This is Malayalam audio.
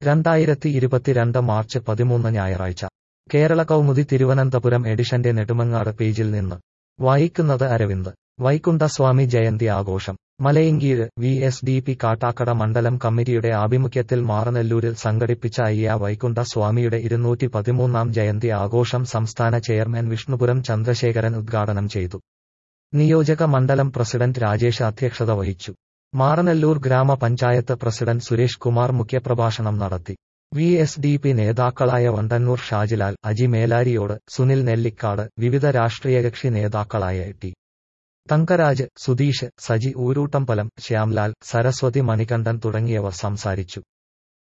2022 മാർച്ച് 13 ഞായറാഴ്ച കേരള കൗമുദി തിരുവനന്തപുരം എഡിഷന്റെ നെടുമങ്ങാട് പേജിൽ നിന്ന് വായിക്കുന്നത് അരവിന്ദ്. വൈകുണ്ഠസ്വാമി ജയന്തി ആഘോഷം. മലയങ്കീഴ് VSDP കാട്ടാക്കട മണ്ഡലം കമ്മിറ്റിയുടെ ആഭിമുഖ്യത്തിൽ മാറനല്ലൂരിൽ സംഘടിപ്പിച്ച അയ്യ വൈകുണ്ഠ സ്വാമിയുടെ 213 ജയന്തി ആഘോഷം സംസ്ഥാന ചെയർമാൻ വിഷ്ണുപുരം ചന്ദ്രശേഖരൻ ഉദ്ഘാടനം ചെയ്തു. നിയോജക മണ്ഡലം പ്രസിഡന്റ് രാജേഷ് അധ്യക്ഷത വഹിച്ചു. മാറനല്ലൂർ ഗ്രാമപഞ്ചായത്ത് പ്രസിഡന്റ് സുരേഷ് കുമാർ മുഖ്യപ്രഭാഷണം നടത്തി. VSDP നേതാക്കളായ വണ്ടന്നൂർ ഷാജിലാൽ, അജി മേലാരിയോട്, സുനിൽ നെല്ലിക്കാട്, വിവിധ രാഷ്ട്രീയകക്ഷി നേതാക്കളായ ടി. തങ്കരാജ്, സുധീഷ്, സജി ഊരൂട്ടമ്പലം, ശ്യാംലാൽ, സരസ്വതി മണികണ്ഠൻ തുടങ്ങിയവർ സംസാരിച്ചു.